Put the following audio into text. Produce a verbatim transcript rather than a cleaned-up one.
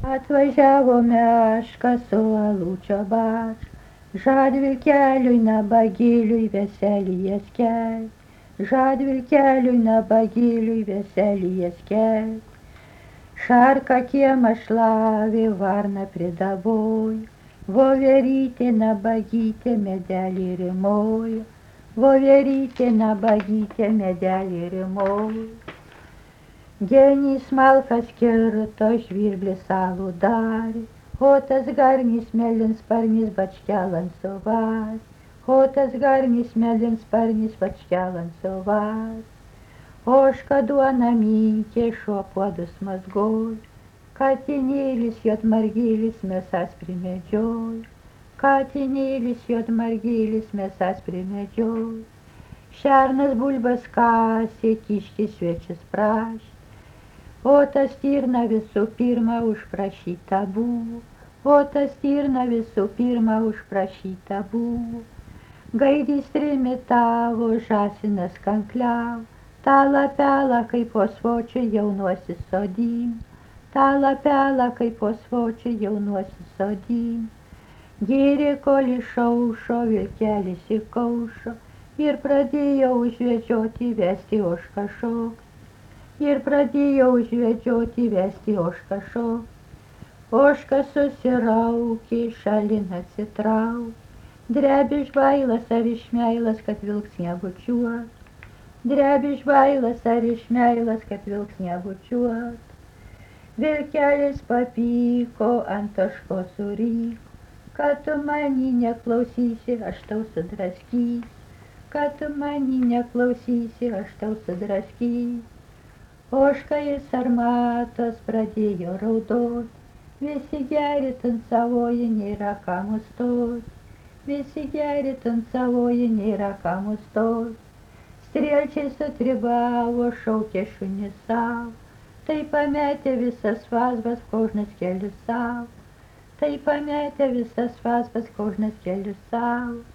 Atvažiavo meška su Alučio baš, žadvilkeliui nabagėliui veselyje skelbt, žadvilkeliui nabagėliui veselyje skelbt. Šarka kiemą šlavė, varna pridabojo, voverytė nabagytė medelį rimojo, voverytė nabagytė medelį rimojo. Genys malkas kirto, žvirblis salų darė, o tas garnys mėlynsparnis bačkelant suvarė, o tas garnys mėlynsparnis bačkelant suvarė. Ožka duona minkė, šuo puodus mazgojo, katinėlis juodmargėlis mėsas primedžiojo, katinėlis juodmargėlis mėsas primedžiojo. Šernas bulbas kasė, kiškis svečius prašė, o tas stirna visų pirma užprašyta buvo, o tas stirna visų pirma užprašyta buvo. Gaidys trimitavo, žąsinas kankliavo, tą lapelą kaip po svočiu jaunuosis sodyn, tą lapelą kaip po svočiu jaunuosis sodyn. Gėrė kol išaušo, vilkelis įkaušo ir pradėjo užvedžioti vesti ožką šokt, ir pradėjo užvedžioti vesti ožką šokt. Ožka susiraukė, šalin atsitraukė, drebi žvailas ar išmeilas, kad vilks nebučiuot, drebi žvailas ar išmeilas, kad vilks nebučiuot. Vilkelis papyko, ant ožko suryko, kad tu manį neklausysi, aš tau sudraskysiu, kad tu manį neklausysi, aš tau sudraskysiu. Ožka iš sarmatos pradėjo raudot, visi geri tant savoji, nėra ką mustot, visi geri tant savoji, nėra ką mustot. Strielčiai sutribavo, šaukė šunis savo, tai pametė visas vazbas, kožnas kelius savo, tai pametė visas vazbas, kožnas kelius savo.